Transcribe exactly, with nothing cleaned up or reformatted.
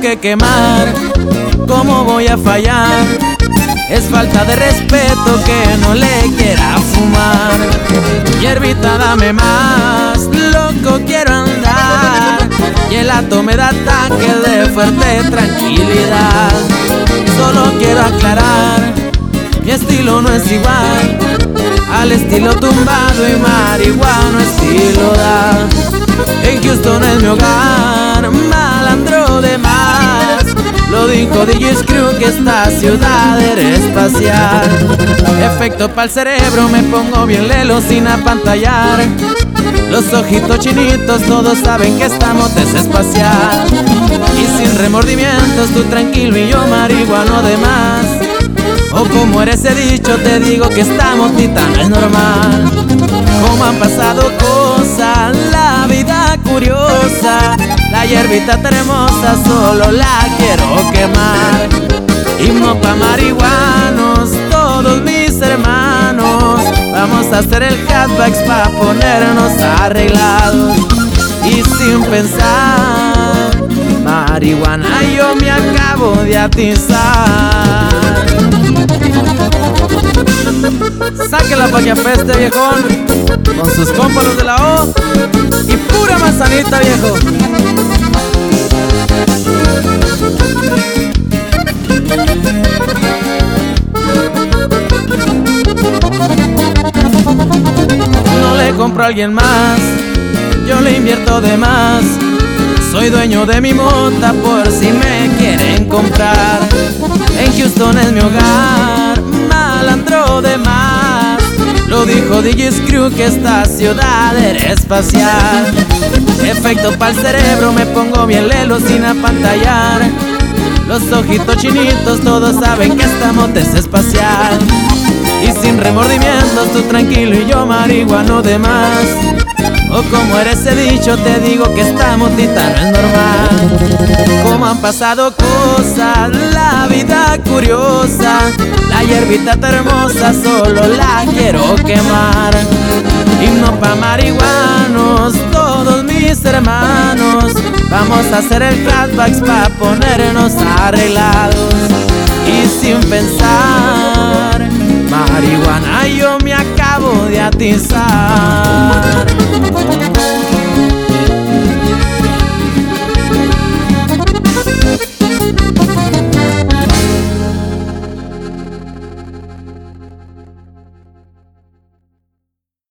que quemar, ¿cómo voy a fallar? Es falta de respeto que no le quiera fumar. Hierbita, dame más, loco quiero andar, y el hato me da ataque de fuerte tranquilidad. Solo quiero aclarar, mi estilo no es igual al estilo tumbado y marihuano estilo da. En Houston es mi hogar, malandro de más. Lo dijo D J Screw que esta ciudad era espacial. Efecto pa'l cerebro, me pongo bien lelo sin apantallar. Los ojitos chinitos, todos saben que estamos desespacial. Y sin remordimientos, tú tranquilo y yo marihuano de más. O como eres ese dicho, te digo que estamos titán, es normal. Como han pasado cosas, la vida curiosa, la hierbita tan hermosa, solo la quiero quemar. Himno pa' marihuanos, todos mis hermanos, vamos a hacer el hatbacks pa' ponernos arreglados. Y sin pensar, marihuana yo me acabo de atizar. Sáquela pa' que apeste, viejón, con sus compas los de la O y pura manzanita, viejo. No le compro a alguien más, yo le invierto de más. Soy dueño de mi mota por si me quieren comprar. En Houston es mi hogar, malandro de más. Lo dijo D J Screw que esta ciudad era espacial. Efecto pa'l cerebro, me pongo bien lelo sin apantallar. Los ojitos chinitos, todos saben que estamos desespacial. Y sin remordimientos, tú tranquilo y yo marihuano de más. O como eres ese dicho, te digo que estamos titán, es normal. Como han pasado cosas, la vida curiosa, la hierbita tan hermosa, solo la quiero quemar. Himno pa' marihuanos, todos mis hermanos, vamos a hacer el hatbacks pa' ponernos arreglados. Y sin pensar, marihuana yo me acabo de atizar.